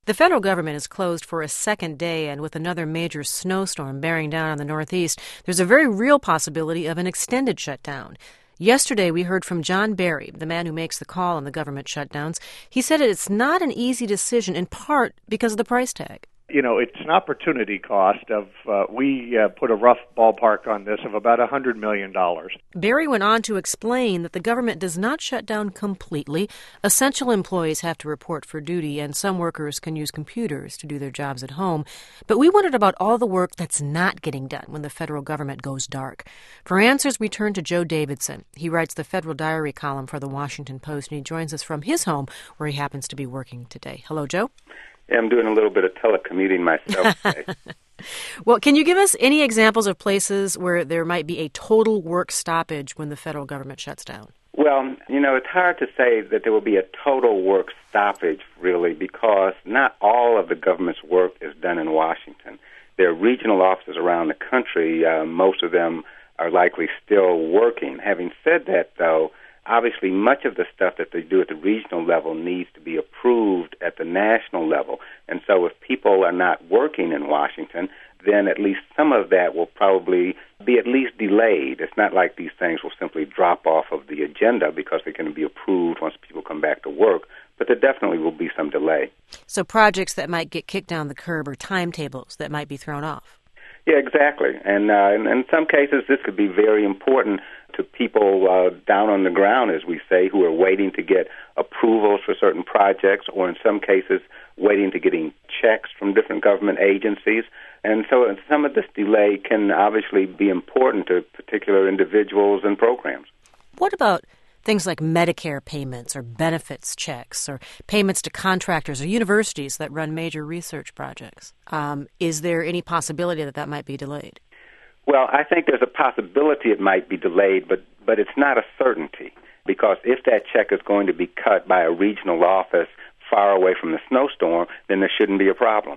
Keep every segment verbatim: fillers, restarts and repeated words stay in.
The federal government is closed for a second day, and with another major snowstorm bearing down on the Northeast, there's a very real possibility of an extended shutdown. Yesterday, we heard from John Berry, the man who makes the call on the government shutdowns. He said it's not an easy decision, in part because of the price tag. You know, it's an opportunity cost of, uh, we uh, put a rough ballpark on this of about one hundred million dollars. Berry went on to explain that the government does not shut down completely. Essential employees have to report for duty, and some workers can use computers to do their jobs at home. But we wondered about all the work that's not getting done when the federal government goes dark. For answers, we turn to Joe Davidson. He writes the Federal Diary column for the Washington Post, and he joins us from his home, where he happens to be working today. Hello, Joe. Yeah, I'm doing a little bit of telecommuting myself today. Well, can you give us any examples of places where there might be a total work stoppage when the federal government shuts down? Well, you know, it's hard to say that there will be a total work stoppage, really, because not all of the government's work is done in Washington. There are regional offices around the country. Uh, most of them are likely still working. Having said that, though, obviously, much of the stuff that they do at the regional level needs to be approved at the national level. And so if people are not working in Washington, then at least some of that will probably be at least delayed. It's not like these things will simply drop off of the agenda because they're going to be approved once people come back to work, but there definitely will be some delay. So projects that might get kicked down the curb or timetables that might be thrown off. Yeah, exactly. And uh, in, in some cases, this could be very important to people uh, down on the ground, as we say, who are waiting to get approvals for certain projects, or in some cases, waiting to getting checks from different government agencies. And so some of this delay can obviously be important to particular individuals and programs. What about things like Medicare payments or benefits checks or payments to contractors or universities that run major research projects? Um, is there any possibility that that might be delayed? Well, I think there's a possibility it might be delayed, but, but it's not a certainty, because if that check is going to be cut by a regional office far away from the snowstorm, then there shouldn't be a problem.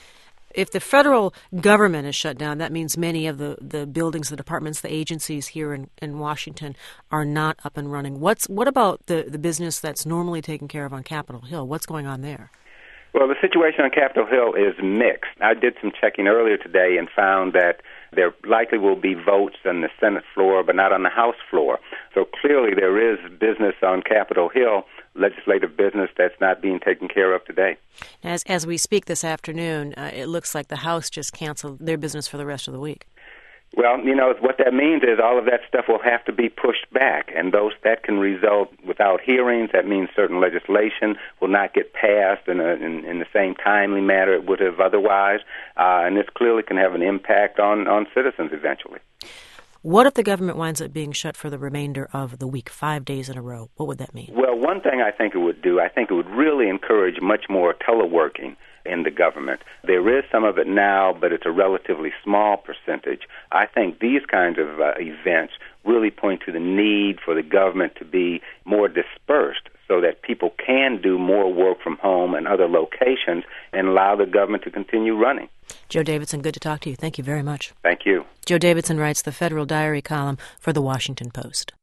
If the federal government is shut down, that means many of the, the buildings, the departments, the agencies here in, in Washington are not up and running. What's What about the, the business that's normally taken care of on Capitol Hill? What's going on there? Well, the situation on Capitol Hill is mixed. I did some checking earlier today and found that there likely will be votes on the Senate floor, but not on the House floor. So clearly there is business on Capitol Hill, legislative business that's not being taken care of today. As as we speak this afternoon, uh, it looks like the House just canceled their business for the rest of the week. Well, you know, what that means is all of that stuff will have to be pushed back, and those that can result without hearings. That means certain legislation will not get passed in, a, in, in the same timely manner it would have otherwise, uh, and this clearly can have an impact on, on citizens eventually. What if the government winds up being shut for the remainder of the week, five days in a row? What would that mean? Well, one thing I think it would do, I think it would really encourage much more teleworking in the government. There is some of it now, but it's a relatively small percentage. I think these kinds of uh, events really point to the need for the government to be more dispersed so that people can do more work from home and other locations and allow the government to continue running. Joe Davidson, good to talk to you. Thank you very much. Thank you. Joe Davidson writes the Federal Diary column for the Washington Post.